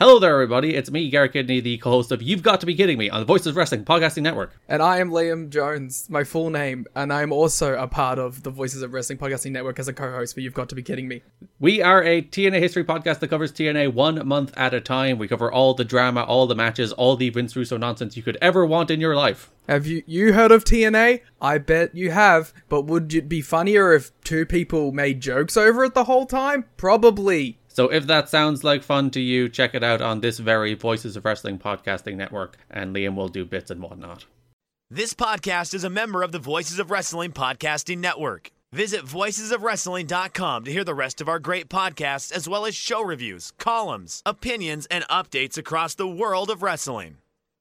Hello there, everybody. It's me, Garrett Kidney, the co-host of You've Got to Be Kidding Me on the Voices of Wrestling Podcasting Network. And I am Liam Jones, my full name, and I'm also a part of the Voices of Wrestling Podcasting Network as a co-host for You've Got to Be Kidding Me. We are a TNA history podcast that covers TNA 1 month at a time. We cover all the drama, all the matches, all the Vince Russo nonsense you could ever want in your life. Have you heard of TNA? I bet you have, but would it be funnier if two people made jokes over it the whole time? Probably. So if that sounds like fun to you, check it out on this very Voices of Wrestling Podcasting Network, and Liam will do bits and whatnot. This podcast is a member of the Voices of Wrestling Podcasting Network. Visit voicesofwrestling.com to hear the rest of our great podcasts, as well as show reviews, columns, opinions, and updates across the world of wrestling.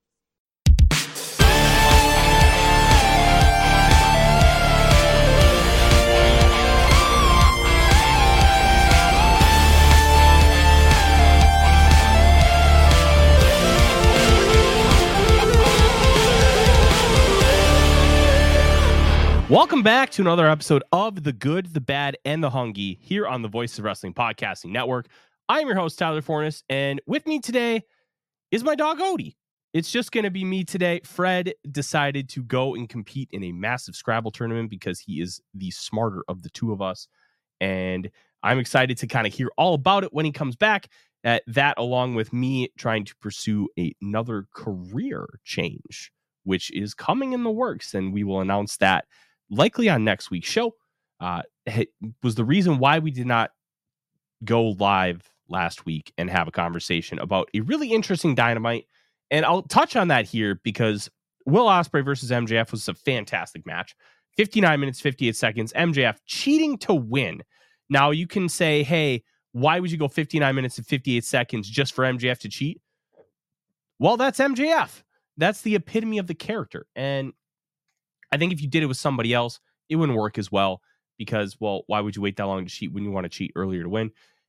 Welcome back to another episode of The Good, the Bad, and the Hungy here on the Voices of Wrestling Podcasting Network. I'm your host, Tyler Fornes, and with me today is my dog, Odie. It's just going to be me today. Fred decided to go and compete in a massive Scrabble tournament because he is the smarter of the two of us, and I'm excited to kind of hear all about it when he comes back. That, along with me trying to pursue another career change, which is coming in the works, and we will announce that likely on next week's show. It was the reason why we did not go live last week and have a conversation about a really interesting Dynamite. And I'll touch on that here because Will Ospreay versus MJF was a fantastic match. 59 minutes, 58 seconds. MJF cheating to win. Now you can say, hey, why would you go 59 minutes and 58 seconds just for MJF to cheat? Well, that's MJF. That's the epitome of the character. And I think if you did it with somebody else, it wouldn't work as well because, well, why would you wait that long to cheat when you want to cheat earlier to win?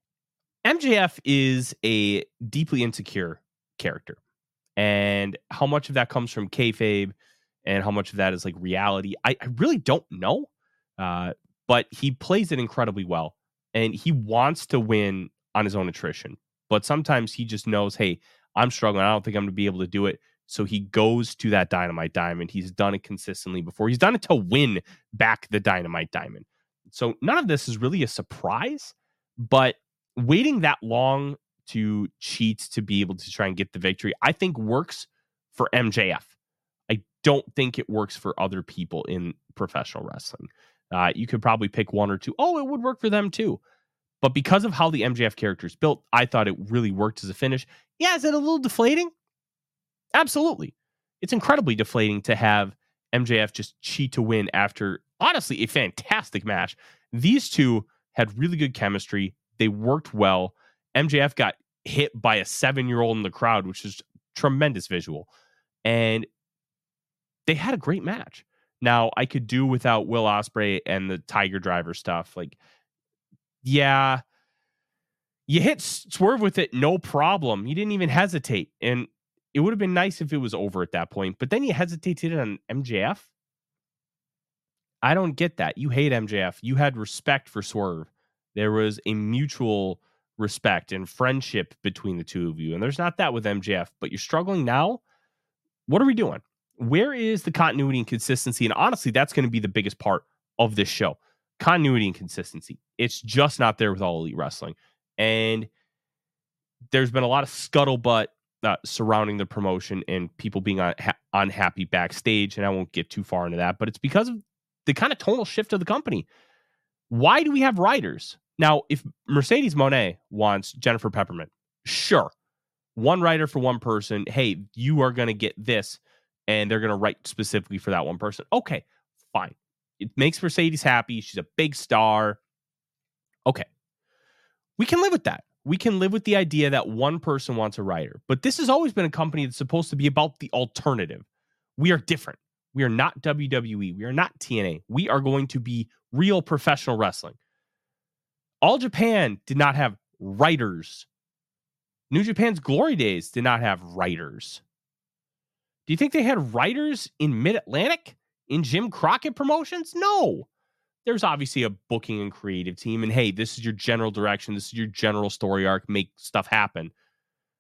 MJF is a deeply insecure character. And how much of that comes from kayfabe and how much of that is like reality, I really don't know. But he plays it incredibly well. And he wants to win on his own attrition. But sometimes he just knows, hey, I'm struggling. I don't think I'm going to be able to do it. So he goes to that Dynamite Diamond. He's done it consistently before. He's done it to win back the Dynamite Diamond. So none of this is really a surprise, but waiting that long to cheat to be able to try and get the victory, I think works for MJF. I don't think it works for other people in professional wrestling. You could probably pick one or two. Oh, it would work for them too. But because of how the MJF character is built, I thought it really worked as a finish. Yeah, is it a little deflating? Absolutely. It's incredibly deflating to have MJF just cheat to win after, honestly, a fantastic match. These two had really good chemistry. They worked well. MJF got hit by a 7-year-old in the crowd, which is tremendous visual. And they had a great match. Now, I could do without Will Ospreay and the Tiger Driver stuff. Like, yeah, you hit Swerve with it, no problem. You didn't even hesitate. And it would have been nice if it was over at that point, but then you hesitated on MJF. I don't get that. You hate MJF. You had respect for Swerve. There was a mutual respect and friendship between the two of you, and there's not that with MJF, but you're struggling now. What are we doing? Where is the continuity and consistency? And honestly, that's going to be the biggest part of this show. Continuity and consistency. It's just not there with All Elite Wrestling. And there's been a lot of scuttlebutt surrounding the promotion and people being unhappy backstage. And I won't get too far into that, but it's because of the kind of tonal shift of the company. Why do we have writers? Now, if Mercedes Moné wants Jennifer Peppermint, sure. One writer for one person. Hey, you are going to get this. And they're going to write specifically for that one person. Okay, fine. It makes Mercedes happy. She's a big star. Okay. We can live with that. We can live with the idea that one person wants a writer. But this has always been a company that's supposed to be about the alternative. We are different. We are not WWE. We are not TNA. We are going to be real professional wrestling. All Japan did not have writers. New Japan's Glory Days did not have writers. Do you think they had writers in Mid-Atlantic? In Jim Crockett Promotions? No. There's obviously a booking and creative team. And hey, this is your general direction. This is your general story arc. Make stuff happen.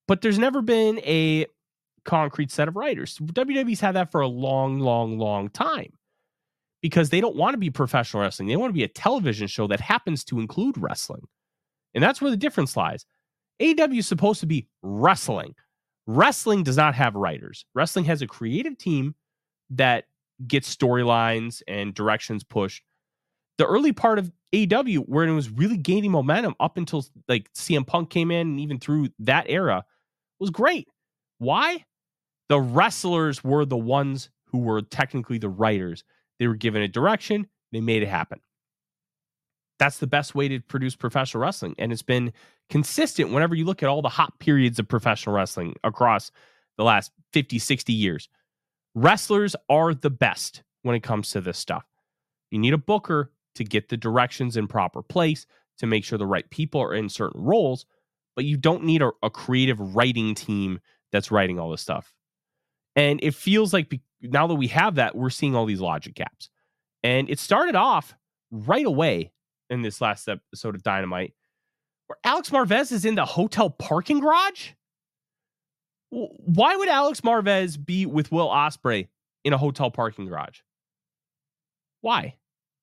but there's never been a concrete set of writers. WWE's had that for a long, long, long time because they don't want to be professional wrestling. They want to be a television show that happens to include wrestling. And that's where the difference lies. AEW is supposed to be wrestling. Wrestling does not have writers. Wrestling has a creative team that gets storylines and directions pushed. The early part of AEW, where it was really gaining momentum up until like CM Punk came in and even through that era, was great. Why? The wrestlers were the ones who were technically the writers. They were given a direction. They made it happen. That's the best way to produce professional wrestling. And it's been consistent whenever you look at all the hot periods of professional wrestling across the last 50, 60 years. Wrestlers are the best when it comes to this stuff. You need a booker to get the directions in proper place, to make sure the right people are in certain roles, but you don't need a creative writing team that's writing all this stuff. And it feels like now that we have that, we're seeing all these logic gaps. And it started off right away in this last episode of Dynamite, where Alex Marvez is in the hotel parking garage. Why would Alex Marvez be with Will Ospreay in a hotel parking garage? Why?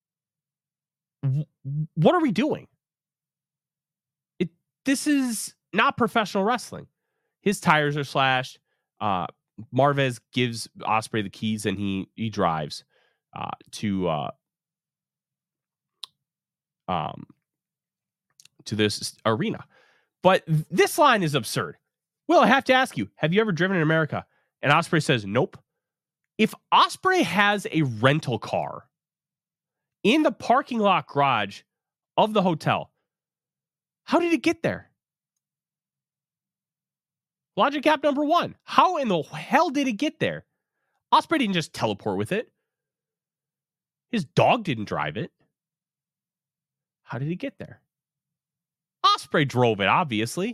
What are we doing? This is not professional wrestling. His tires are slashed. Marvez gives Ospreay the keys and he drives to this arena. But this line is absurd. Will, I have to ask you, have you ever driven in America? And Ospreay says, nope. If Ospreay has a rental car in the parking lot garage of the hotel, how did it get there? Logic gap number one. How in the hell did it get there? Ospreay didn't just teleport with it. His dog didn't drive it. How did he get there? Ospreay drove it, obviously.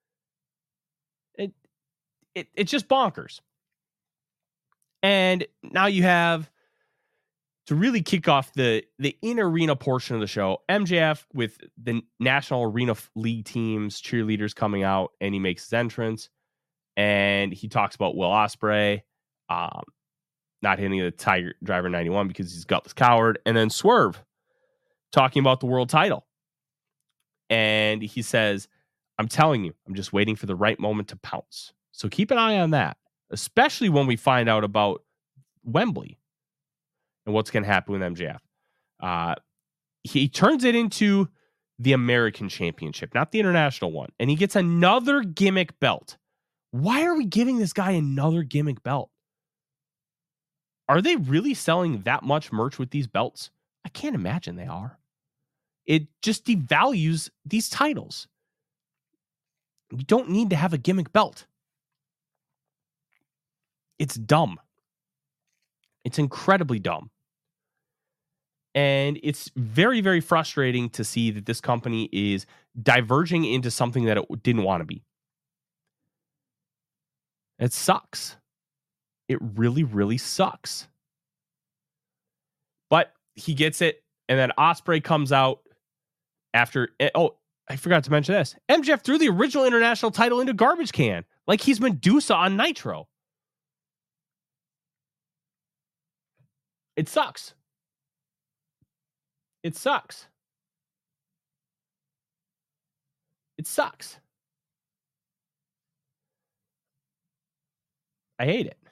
It's just bonkers. And now you have, to really kick off the in-arena portion of the show, MJF with the National Arena League teams, cheerleaders coming out, and he makes his entrance. And he talks about Will Ospreay not hitting the Tiger Driver 91 because he's a gutless coward. And then Swerve talking about the world title. And he says, I'm telling you, I'm just waiting for the right moment to pounce. So keep an eye on that, especially when we find out about Wembley and what's going to happen with MJF. He turns it into the American Championship, not the international one. And he gets another gimmick belt. Why are we giving this guy another gimmick belt? Are they really selling that much merch with these belts? I can't imagine they are. It just devalues these titles. You don't need to have a gimmick belt. It's dumb. It's incredibly dumb. And it's very, very frustrating to see that this company is diverging into something that it didn't want to be. It sucks. It really, really sucks. But he gets it. And then Ospreay comes out after. Oh, I forgot to mention this. MJF threw the original international title into garbage can. Like he's Medusa on Nitro. It sucks. It sucks. It sucks. I hate it.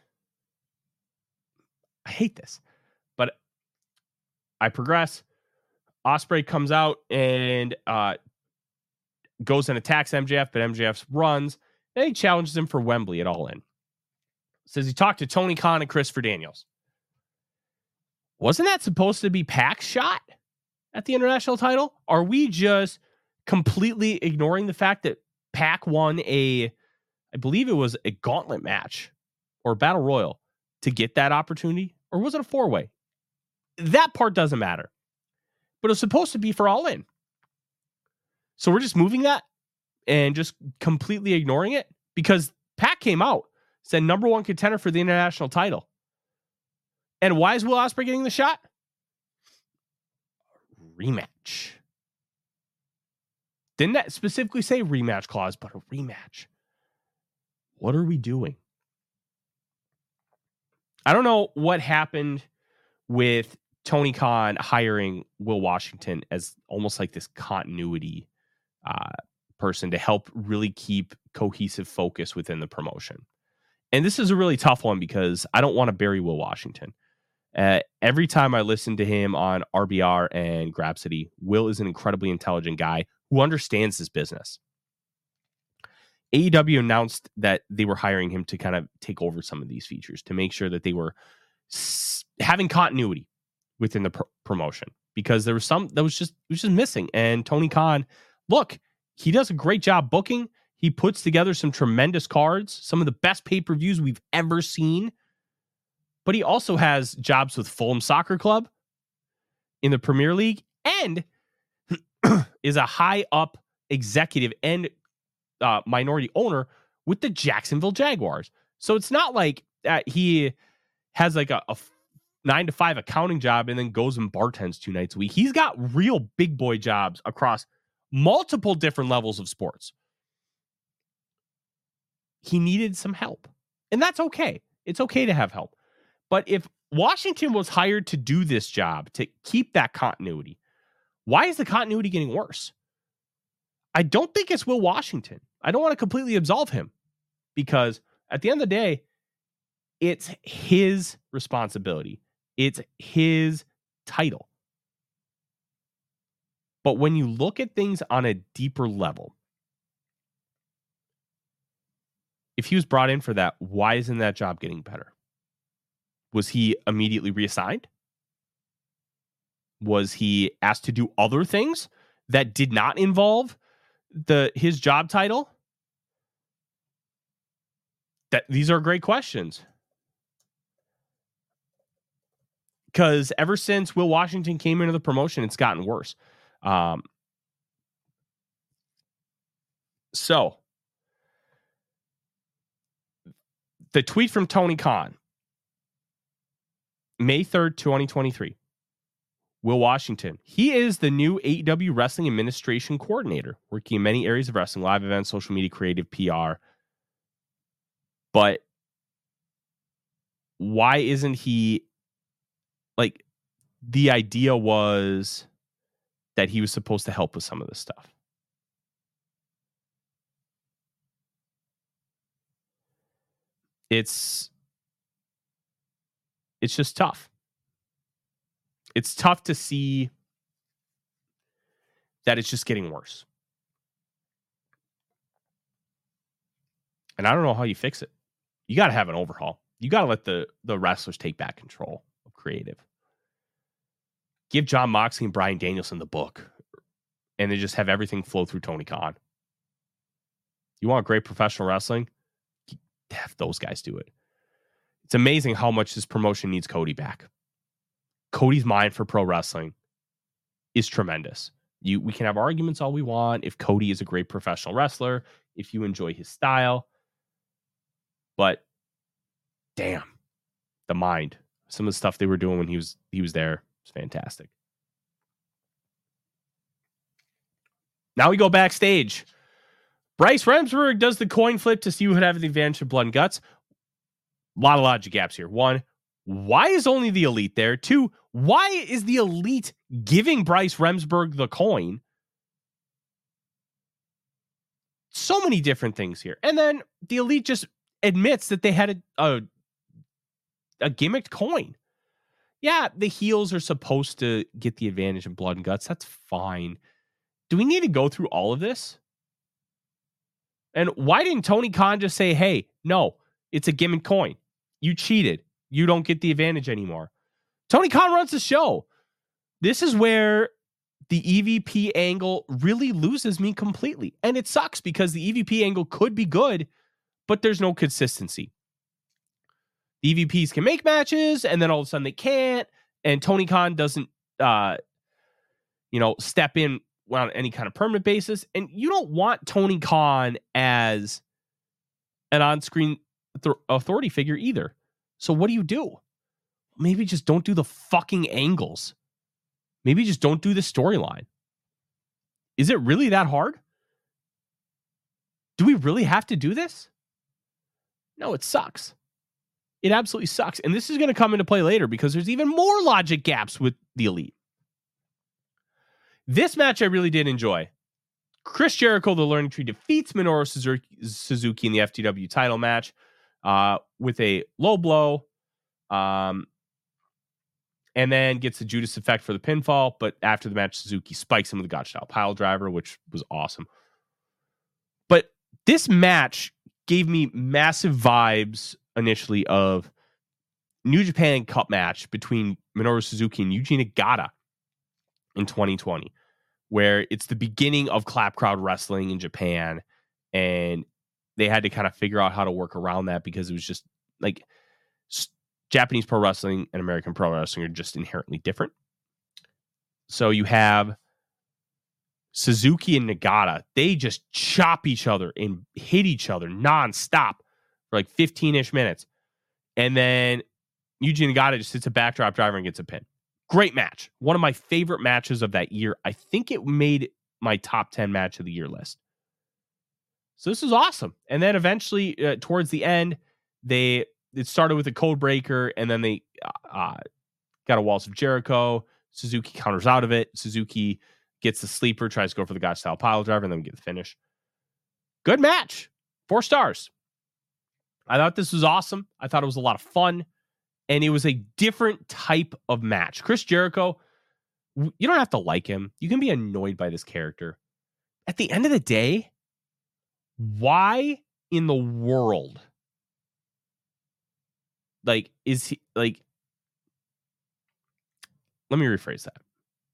I hate this. But I progress. Ospreay comes out and goes and attacks MJF, but MJF runs. Then he challenges him for Wembley at All In. Says he talked to Tony Khan and Christopher Daniels. Wasn't that supposed to be Pac's shot at the international title? Are we just completely ignoring the fact that Pac won I believe it was a gauntlet match or battle royal to get that opportunity? Or was it a four-way? That part doesn't matter. But it was supposed to be for All In. So we're just moving that and just completely ignoring it because Pac came out, said number one contender for the international title. And why is Will Ospreay getting the shot? Rematch. Didn't that specifically say rematch clause, but a rematch? What are we doing? I don't know what happened with Tony Khan hiring Will Washington as almost like this continuity person to help really keep cohesive focus within the promotion. And this is a really tough one because I don't want to bury Will Washington. Every time I listen to him on RBR and Grapsody, Will is an incredibly intelligent guy who understands this business. AEW announced that they were hiring him to kind of take over some of these features to make sure that they were having continuity within the promotion, because there was some that was just missing. And Tony Khan, look, he does a great job booking. He puts together some tremendous cards, some of the best pay-per-views we've ever seen. But he also has jobs with Fulham Soccer Club in the Premier League and is a high-up executive and minority owner with the Jacksonville Jaguars. So it's not like he has like a 9-to-5 accounting job and then goes and bartends 2 nights a week. He's got real big boy jobs across multiple different levels of sports. He needed some help, and that's okay. It's okay to have help. But if Washington was hired to do this job, to keep that continuity, why is the continuity getting worse? I don't think it's Will Washington. I don't want to completely absolve him, because at the end of the day, it's his responsibility. It's his title. But when you look at things on a deeper level, if he was brought in for that, why isn't that job getting better? Was he immediately reassigned? Was he asked to do other things that did not involve his job title? These are great questions. Because ever since Will Washington came into the promotion, it's gotten worse. So, the tweet from Tony Khan, May 3rd, 2023. Will Washington. He is the new AEW Wrestling Administration Coordinator, working in many areas of wrestling, live events, social media, creative, PR. But why isn't he, like, the idea was that he was supposed to help with some of this stuff. It's just tough. It's tough to see that it's just getting worse. And I don't know how you fix it. You got to have an overhaul. You got to let the wrestlers take back control of creative. Give Jon Moxley and Bryan Danielson the book, and then just have everything flow through Tony Khan. You want great professional wrestling? Have those guys do it. It's amazing how much this promotion needs Cody back. Cody's mind for pro wrestling is tremendous. We can have arguments all we want if Cody is a great professional wrestler, if you enjoy his style. But damn, the mind. Some of the stuff they were doing when he was there was fantastic. Now we go backstage. Bryce Remsburg does the coin flip to see who would have the advantage of Blood and Guts. A lot of logic gaps here. 1, why is only the Elite there? 2, why is the Elite giving Bryce Remsburg the coin? So many different things here. And then the Elite just admits that they had a gimmicked coin. Yeah, the heels are supposed to get the advantage in Blood and Guts. That's fine. Do we need to go through all of this? And why didn't Tony Khan just say, hey, no, it's a gimmick coin. You cheated. You don't get the advantage anymore. Tony Khan runs the show. This is where the EVP angle really loses me completely. And it sucks because the EVP angle could be good, but there's no consistency. The EVPs can make matches, and then all of a sudden they can't. And Tony Khan doesn't, step in on any kind of permanent basis. And you don't want Tony Khan as an on-screen authority figure either. So what do? Maybe just don't do the fucking angles. Maybe just don't do the storyline. Is it really that hard? Do we really have to do this? No, it sucks. It absolutely sucks. And this is going to come into play later because there's even more logic gaps with the Elite. This match I really did enjoy. Chris Jericho, the Learning Tree, defeats Minoru Suzuki in the FTW title match with a low blow. And then gets the Judas effect for the pinfall. But after the match, Suzuki spikes him with a Gotch-style pile driver, which was awesome. But this match gave me massive vibes initially of New Japan Cup match between Minoru Suzuki and Yuji Nagata in 2020, where it's the beginning of clap crowd wrestling in Japan. And they had to kind of figure out how to work around that because it was just like Japanese pro wrestling and American pro wrestling are just inherently different. So you have Suzuki and Nagata. They just chop each other and hit each other nonstop for like 15-ish minutes. And then Yuji Nagata just hits a backdrop driver and gets a pin. Great match. One of my favorite matches of that year. I think it made my top 10 match of the year list. So this is awesome. And then eventually, towards the end, it started with a code breaker, and then they got a Walls of Jericho. Suzuki counters out of it. Suzuki gets the sleeper, tries to go for the Gotch-style pile driver, and then we get the finish. Good match. 4 stars. I thought this was awesome. I thought it was a lot of fun, and it was a different type of match. Chris Jericho, you don't have to like him. You can be annoyed by this character. At the end of the day, why in the world is he let me rephrase that.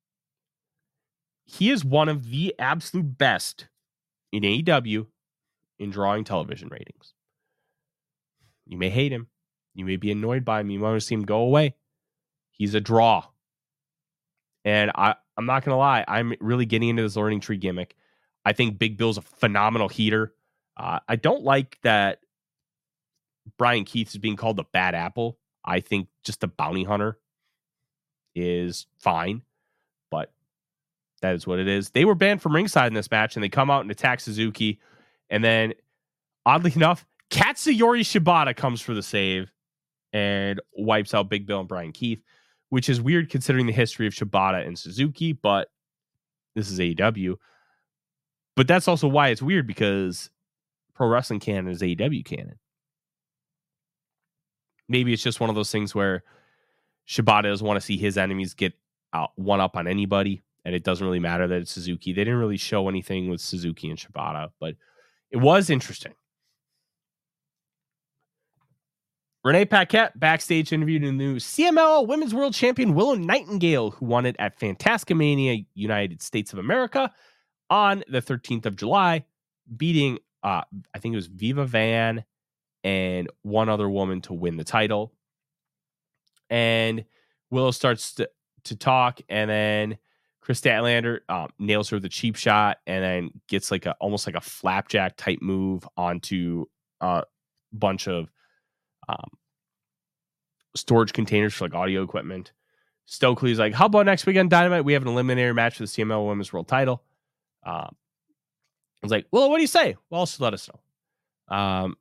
He is one of the absolute best in AEW in drawing television ratings. You may hate him. You may be annoyed by him. You want to see him go away. He's a draw. And I'm not going to lie. I'm really getting into this Learning Tree gimmick. I think Big Bill's a phenomenal heater. I don't like that Brian Keith is being called the bad apple. I think just the bounty hunter is fine, but that is what it is. They were banned from ringside in this match, and they come out and attack Suzuki. And then, oddly enough, Katsuyori Shibata comes for the save and wipes out Big Bill and Brian Keith, which is weird considering the history of Shibata and Suzuki, but this is AEW. But that's also why it's weird, because Pro Wrestling canon is AEW canon. Maybe it's just one of those things where Shibata doesn't want to see his enemies get one up on anybody, and it doesn't really matter that it's Suzuki. They didn't really show anything with Suzuki and Shibata, but it was interesting. Renee Paquette backstage interviewed a new CMLL Women's World Champion Willow Nightingale, who won it at Fantascomania United States of America on the 13th of July, beating, I think it was Viva Van and one other woman to win the title. And Willow starts to talk, and then Chris Statlander nails her with a cheap shot, and then gets like almost like a flapjack type move onto a bunch of storage containers for like audio equipment. Stokely's like, how about next weekend Dynamite? We have an eliminator match for the CMLL Women's World title. I was like, well, what do you say? Well, just let us know.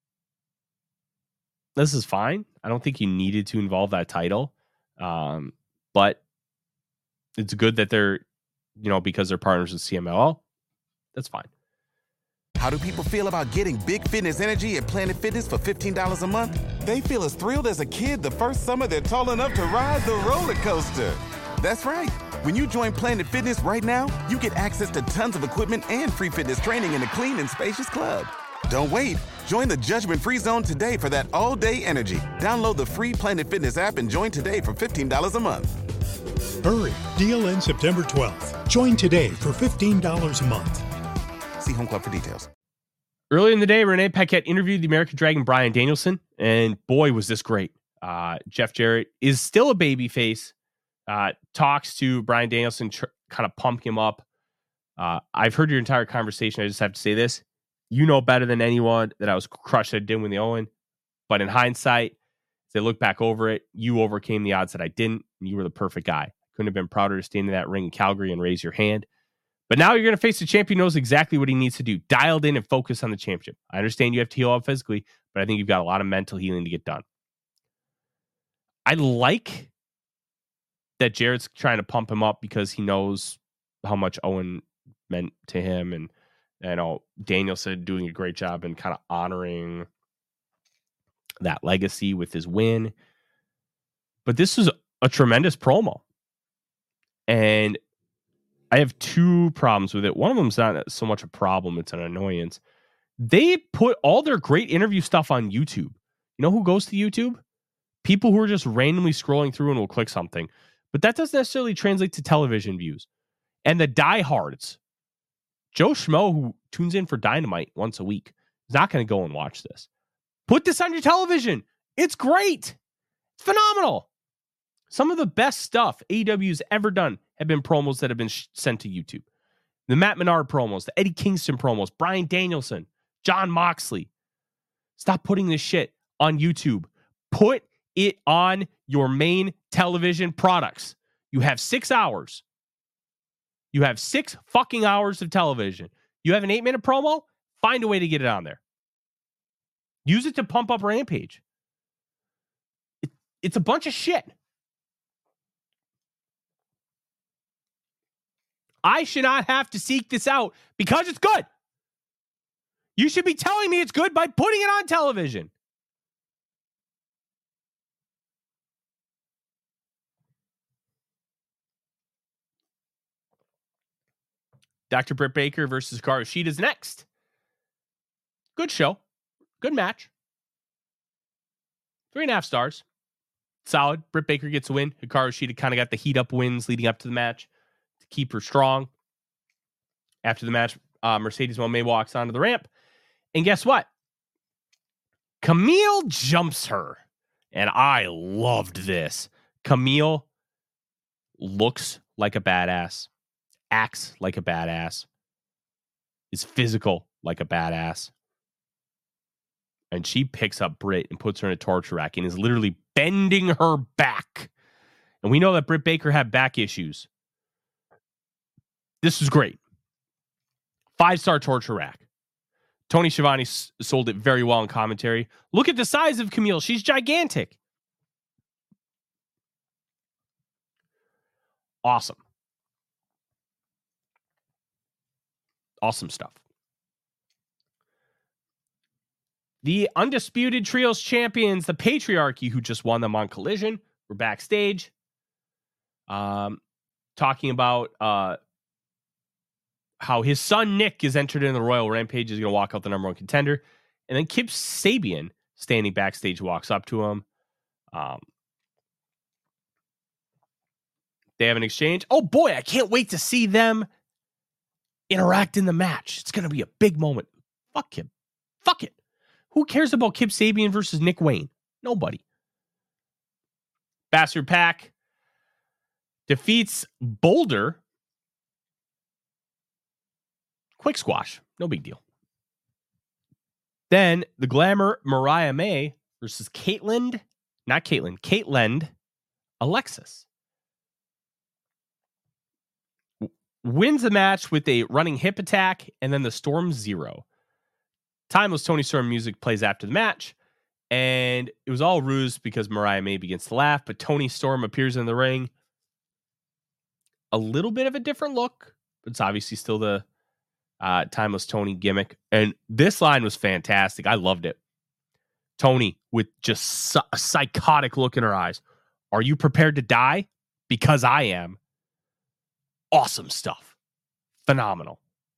This is fine. I don't think you needed to involve that title. But it's good that they're, because they're partners with CMLL. That's fine. How do people feel about getting big fitness energy at Planet Fitness for $15 a month? They feel as thrilled as a kid the first summer they're tall enough to ride the roller coaster. That's right. When you join Planet Fitness right now, you get access to tons of equipment and free fitness training in a clean and spacious club. Don't wait. Join the judgment-free zone today for that all-day energy. Download the free Planet Fitness app and join today for $15 a month. Hurry. Deal ends September 12th. Join today for $15 a month. See Home Club for details. Earlier in the day, Renee Paquette interviewed the American Dragon Bryan Danielson, and boy, was this great. Jeff Jarrett is still a babyface, talks to Bryan Danielson, kind of pump him up. I've heard your entire conversation. I just have to say this. You know better than anyone that I was crushed that I didn't win the Owen. But in hindsight, as I look back over it, you overcame the odds that I didn't, and you were the perfect guy. Couldn't have been prouder to stand in that ring in Calgary and raise your hand. But now you're going to face a champion who knows exactly what he needs to do, dialed in and focused on the championship. I understand you have to heal up physically, but I think you've got a lot of mental healing to get done. I like that Jarrett's trying to pump him up because he knows how much Owen meant to him. And Danielson doing a great job in kind of honoring that legacy with his win. But this was a tremendous promo. And I have two problems with it. One of them is not so much a problem, it's an annoyance. They put all their great interview stuff on YouTube. You know who goes to YouTube? People who are just randomly scrolling through and will click something. But that doesn't necessarily translate to television views. And the diehards, Joe Schmo, who tunes in for Dynamite once a week, is not going to go and watch this. Put this on your television. It's great. It's phenomenal. Some of the best stuff AEW's ever done have been promos that have been sent to YouTube. The Matt Menard promos, the Eddie Kingston promos, Bryan Danielson, Jon Moxley. Stop putting this shit on YouTube. Put it on your main television products. You have 6 hours. You have 6 fucking hours of television. You have an 8-minute promo? Find a way to get it on there. Use it to pump up Rampage. It's a bunch of shit. I should not have to seek this out because it's good. You should be telling me it's good by putting it on television. Dr. Britt Baker versus Hikaru Shida is next. Good show. Good match. 3.5 stars. Solid. Britt Baker gets a win. Hikaru Shida kind of got the heat up wins leading up to the match to keep her strong. After the match, Mercedes Moné walks onto the ramp. And guess what? Camille jumps her. And I loved this. Camille looks like a badass. Acts like a badass. Is physical like a badass. And she picks up Britt and puts her in a torture rack and is literally bending her back. And we know that Britt Baker had back issues. This was great. 5-star torture rack. Tony Schiavone sold it very well in commentary. Look at the size of Camille. She's gigantic. Awesome. Awesome stuff. The Undisputed Trios champions, the Patriarchy, who just won them on Collision, were backstage. Talking about how his son Nick is entered in the Royal Rampage, is going to walk out the number 1 contender. And then Kip Sabian, standing backstage, walks up to him. They have an exchange. Oh boy, I can't wait to see them interact in the match. It's going to be a big moment. Fuck him. Fuck it. Who cares about Kip Sabian versus Nick Wayne? Nobody. Bastard Pac defeats Boulder. Quick squash. No big deal. Then the Glamour Mariah May versus Caitlyn Alexis. Wins the match with a running hip attack and then the Storm Zero. Timeless Tony Storm music plays after the match, and it was all ruse because Mariah May begins to laugh, but Tony Storm appears in the ring. A little bit of a different look, but it's obviously still the Timeless Tony gimmick. And this line was fantastic. I loved it. Tony with just a psychotic look in her eyes. Are you prepared to die? Because I am. Awesome stuff. Phenomenal.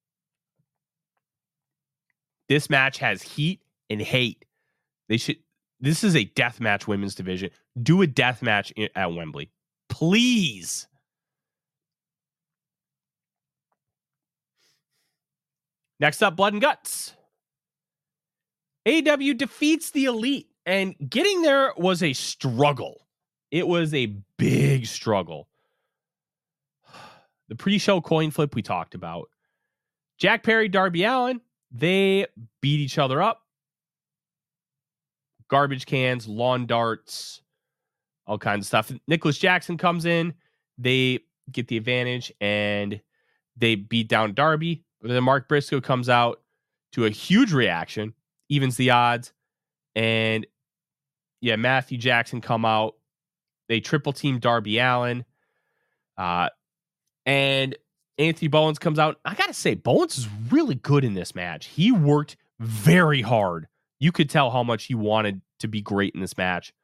This match has heat and hate. This is a death match women's division. Do a death match at Wembley. Please. Next up, Blood and Guts. AEW defeats the Elite, and getting there was a struggle. It was a big struggle. The pre-show coin flip we talked about. Jack Perry, Darby Allin, they beat each other up. Garbage cans, lawn darts, all kinds of stuff. Nicholas Jackson comes in. They get the advantage, and They beat down Darby. Then Mark Briscoe comes out to a huge reaction, evens the odds. And yeah, Matthew Jackson come out. They triple team Darby Allin. And Anthony Bowens comes out. I got to say, Bowens is really good in this match. He worked very hard. You could tell how much he wanted to be great in this match.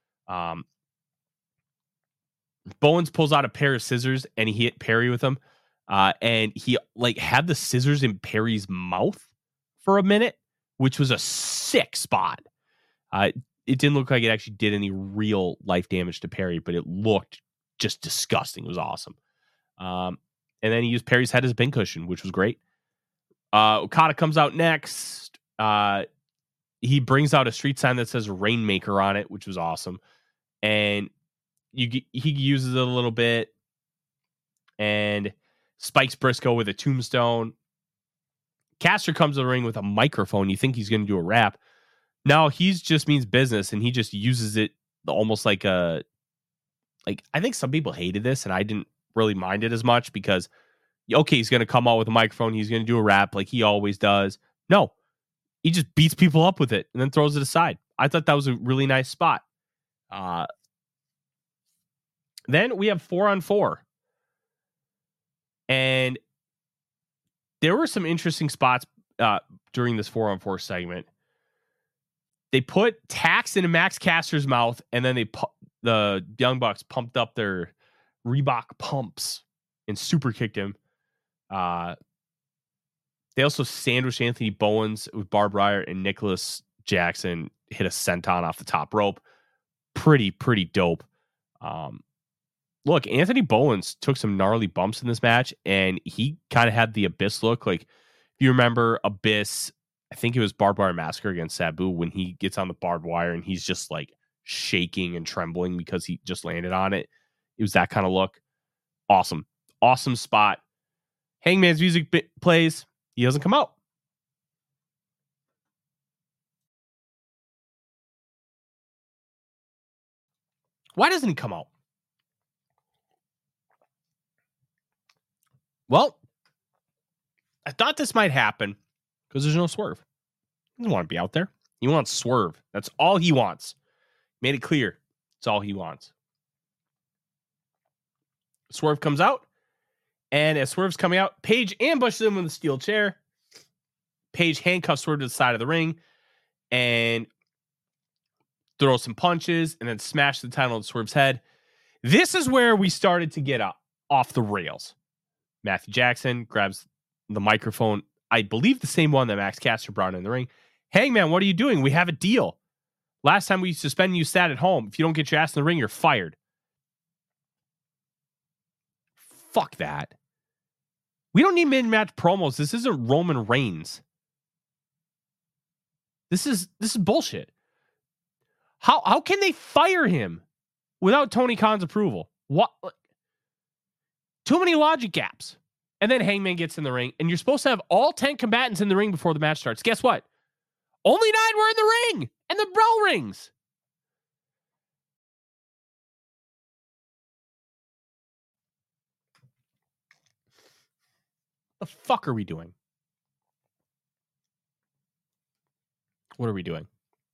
Bowens pulls out a pair of scissors and he hit Perry with them. And he had the scissors in Perry's mouth for a minute, which was a sick spot. It didn't look like it actually did any real life damage to Perry, but it looked just disgusting. It was awesome. And then he used Perry's head as a pincushion, which was great. Okada comes out next. He brings out a street sign that says Rainmaker on it, which was awesome. And he uses it a little bit and spikes Briscoe with a tombstone. Caster comes to the ring with a microphone. You think he's going to do a rap. No, he's just means business, and he just uses it almost like I think some people hated this, and I didn't really mind it as much because, okay, he's going to come out with a microphone. He's going to do a rap like he always does. No, he just beats people up with it and then throws it aside. I thought that was a really nice spot. Then we have 4-on-4. And there were some interesting spots during this 4-on-4 segment. They put tacks into Max Caster's mouth, and then the Young Bucks pumped up their Reebok pumps and super kicked him. They also sandwiched Anthony Bowens with barbed wire, and Nicholas Jackson hit a senton off the top rope. Pretty dope. Look, Anthony Bowens took some gnarly bumps in this match, and he kind of had the Abyss look. Like, if you remember Abyss, I think it was Barbed Wire Massacre against Sabu, when he gets on the barbed wire and he's just like shaking and trembling because he just landed on it. It was that kind of look. Awesome spot. Hangman's music plays. He doesn't come out. Why doesn't he come out? Well, I thought this might happen because there's no Swerve. He doesn't want to be out there. He wants Swerve. That's all he wants. Made it clear. That's all he wants. Swerve comes out, and as Swerve's coming out, Paige ambushes him with a steel chair. Paige handcuffs Swerve to the side of the ring and throws some punches and then smashes the title on Swerve's head. This is where we started to get off the rails. Matthew Jackson grabs the microphone, I believe the same one that Max Caster brought in the ring. Hangman, what are you doing? We have a deal. Last time we suspended you sat at home. If you don't get your ass in the ring, you're fired. Fuck that. We don't need mid-match promos. This isn't Roman Reigns. This is bullshit. How can they fire him without Tony Khan's approval? What? Too many logic gaps. And then Hangman gets in the ring, and you're supposed to have all 10 combatants in the ring before the match starts. Guess what? Only 9 were in the ring, and the bell rings. The fuck are we doing? What are we doing?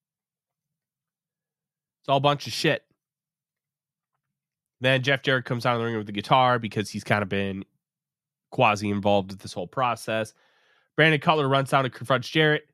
It's all a bunch of shit. Then Jeff Jarrett comes out of the ring with the guitar because he's kind of been quasi involved with this whole process. Brandon Cutler runs down and confronts Jarrett.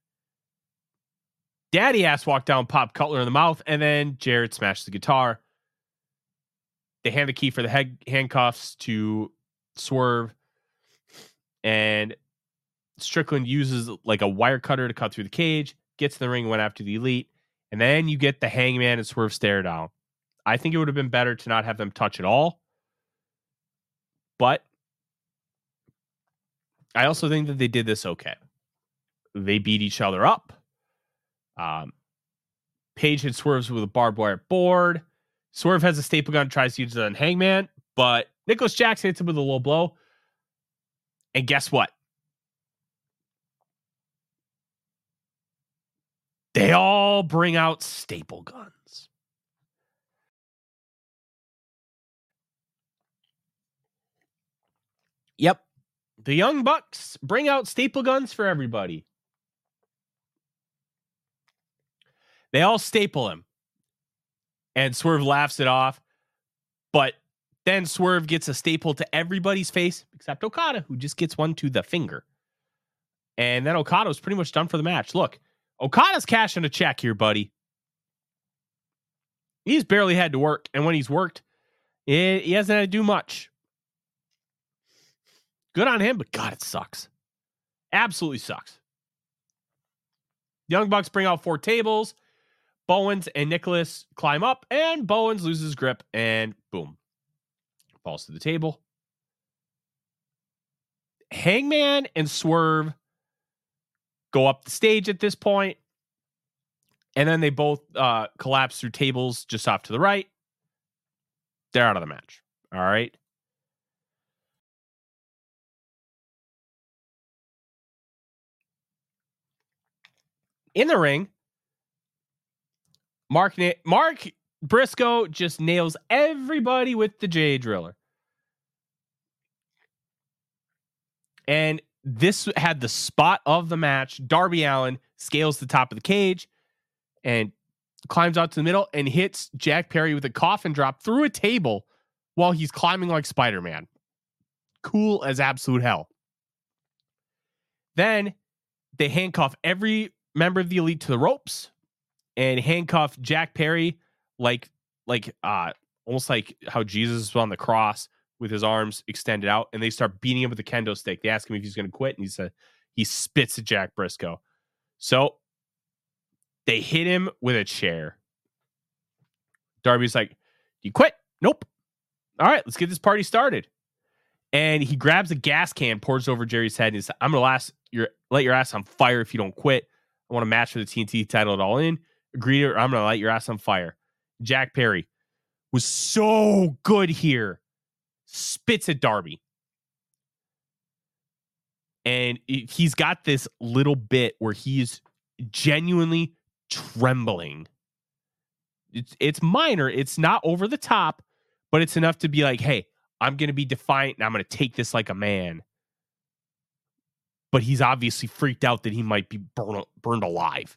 Daddy ass walked down, popped Cutler in the mouth, and then Jarrett smashed the guitar. They hand the key for the handcuffs to Swerve, and Strickland uses like a wire cutter to cut through the cage, gets in the ring, went after the Elite, and then you get the Hangman and Swerve stare down. I think it would have been better to not have them touch at all, but I also think that they did this okay. They beat each other up. Paige hits Swerve with a barbed wire board. Swerve has a staple gun, tries to use it on Hangman, but Nicholas Jackson hits him with a low blow. And guess what? They all bring out staple guns. Yep. The Young Bucks bring out staple guns for everybody. They all staple him. And Swerve laughs it off. But then Swerve gets a staple to everybody's face except Okada, who just gets one to the finger. And then Okada's pretty much done for the match. Look, Okada's cashing a check here, buddy. He's barely had to work. And when he's worked, he hasn't had to do much. Good on him, but God, it sucks. Absolutely sucks. Young Bucks bring out 4 tables. Bowens and Nicholas climb up, and Bowens loses grip, and boom. Falls to the table. Hangman and Swerve go up the stage at this point, and then they both collapse through tables just off to the right. They're out of the match. All right. In the ring, Mark Briscoe just nails everybody with the J Driller. And this had the spot of the match. Darby Allin scales the top of the cage and climbs out to the middle and hits Jack Perry with a coffin drop through a table while he's climbing like Spider-Man. Cool as absolute hell. Then they handcuff every member of the Elite to the ropes and handcuff Jack Perry like almost like how Jesus was on the cross with his arms extended out, and they start beating him with a kendo stick. They ask him if he's going to quit, and he spits at Jack Briscoe. So they hit him with a chair. Darby's like, "Do you quit?" "Nope." "All right, let's get this party started." And he grabs a gas can, pours over Jerry's head, and he says, "I'm going to let your ass on fire if you don't quit. I want a match for the TNT title at All In. Agree, or I'm going to light your ass on fire." Jack Perry was so good here. Spits at Darby. And he's got this little bit where he's genuinely trembling. It's minor. It's not over the top, but it's enough to be like, hey, I'm going to be defiant and I'm going to take this like a man. But he's obviously freaked out that he might be burned alive.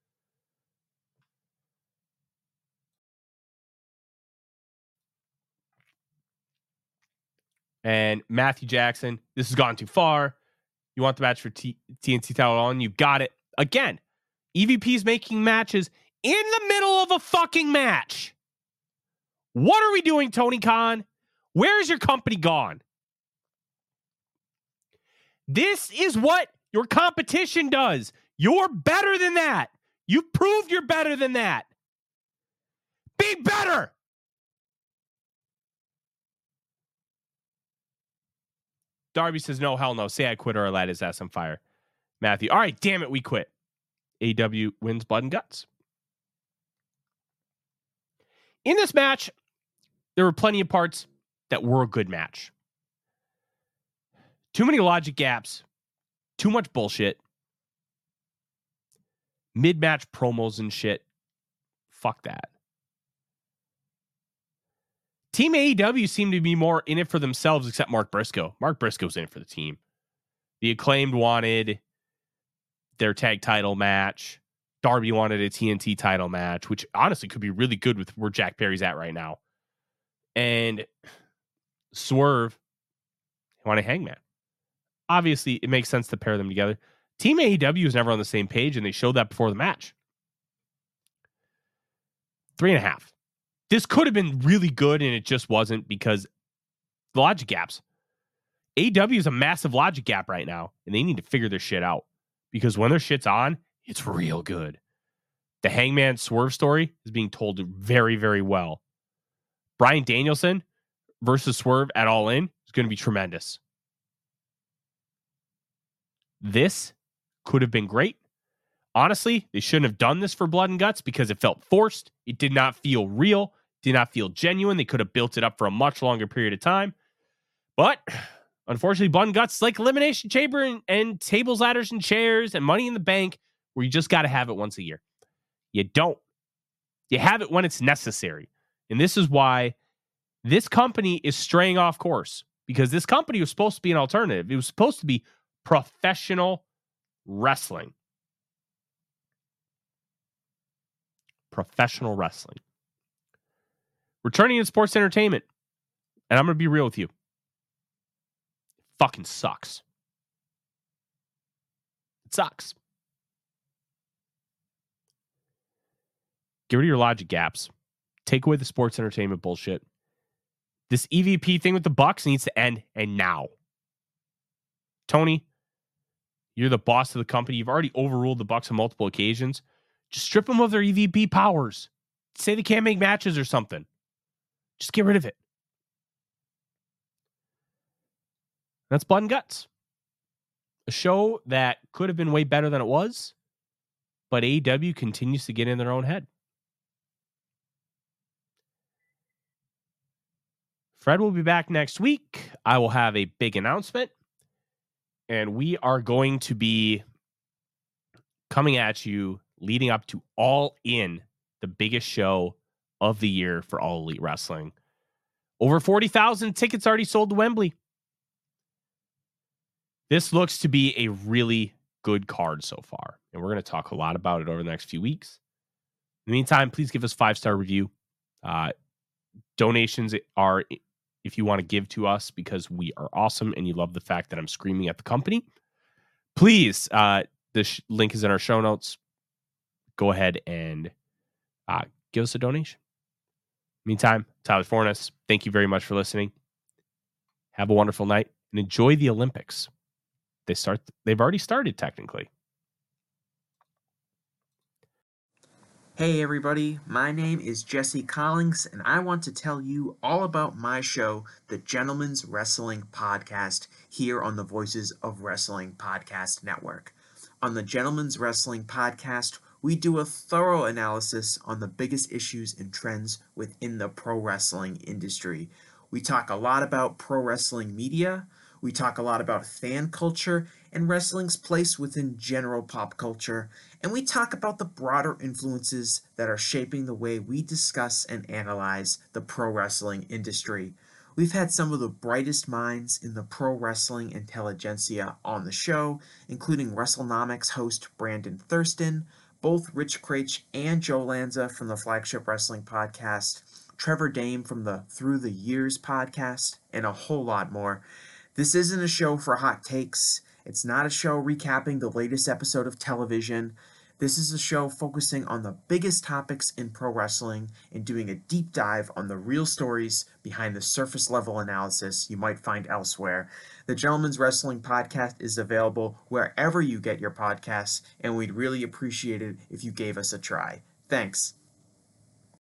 And Matthew Jackson, this has gone too far. You want the match for TNT title on? You've got it. Again, EVP's making matches in the middle of a fucking match. What are we doing, Tony Khan? Where's your company gone? This is what your competition does. You're better than that. You've proved you're better than that. Be better. Darby says, "No, hell no. Say I quit or I light his ass on fire." Matthew, "All right, damn it, we quit." AEW wins Blood and Guts. In this match, there were plenty of parts that were a good match. Too many logic gaps. Too much bullshit. Mid-match promos and shit. Fuck that. Team AEW seemed to be more in it for themselves, except Mark Briscoe. Mark Briscoe's in it for the team. The Acclaimed wanted their tag title match. Darby wanted a TNT title match, which honestly could be really good with where Jack Perry's at right now. And Swerve wanted Hangman. Obviously, it makes sense to pair them together. Team AEW is never on the same page, and they showed that before the match. 3.5. This could have been really good, and it just wasn't because the logic gaps. AEW is a massive logic gap right now, and they need to figure their shit out because when their shit's on, it's real good. The Hangman Swerve story is being told very, very well. Bryan Danielson versus Swerve at All In is going to be tremendous. This could have been great. Honestly, they shouldn't have done this for Blood and Guts because it felt forced. It did not feel real. Did not feel genuine. They could have built it up for a much longer period of time. But unfortunately, Blood and Guts is like Elimination Chamber and tables, ladders, and chairs and Money in the Bank, where you just got to have it once a year. You don't. You have it when it's necessary. And this is why this company is straying off course. because this company was supposed to be an alternative. It was supposed to be professional wrestling. Professional wrestling. Returning to sports entertainment. And I'm going to be real with you. It fucking sucks. It sucks. Get rid of your logic gaps. Take away the sports entertainment bullshit. This EVP thing with the Bucks needs to end, and now. Tony, you're the boss of the company. You've already overruled the Bucks on multiple occasions. Just strip them of their EVP powers. Say they can't make matches or something. Just get rid of it. That's Blood and Guts. A show that could have been way better than it was, but AEW continues to get in their own head. Fred will be back next week. I will have a big announcement, and we are going to be coming at you leading up to All In, the biggest show of the year for All Elite Wrestling. Over 40,000 tickets already sold to Wembley. This looks to be a really good card so far, and we're going to talk a lot about it over the next few weeks. In the meantime, please give us a 5-star review. Donations are, if you want to give to us because we are awesome and you love the fact that I'm screaming at the company, please, the link is in our show notes. Go ahead and give us a donation. Meantime, Tyler Fornes, thank you very much for listening. Have a wonderful night and enjoy the Olympics. They've already started technically. Hey everybody, my name is Jesse Collins, and I want to tell you all about my show, The Gentleman's Wrestling Podcast, here on the Voices of Wrestling Podcast Network. On the Gentleman's Wrestling Podcast, we do a thorough analysis on the biggest issues and trends within the pro wrestling industry. We talk a lot about pro wrestling media, we talk a lot about fan culture and wrestling's place within general pop culture, and we talk about the broader influences that are shaping the way we discuss and analyze the pro wrestling industry. We've had some of the brightest minds in the pro wrestling intelligentsia on the show, including WrestleNomics host Brandon Thurston, both Rich Craich and Joe Lanza from the Flagship Wrestling Podcast, Trevor Dame from the Through the Years podcast, and a whole lot more. This isn't a show for hot takes. It's not a show recapping the latest episode of television. This is a show focusing on the biggest topics in pro wrestling and doing a deep dive on the real stories behind the surface level analysis you might find elsewhere. The Gentleman's Wrestling Podcast is available wherever you get your podcasts, and we'd really appreciate it if you gave us a try. Thanks.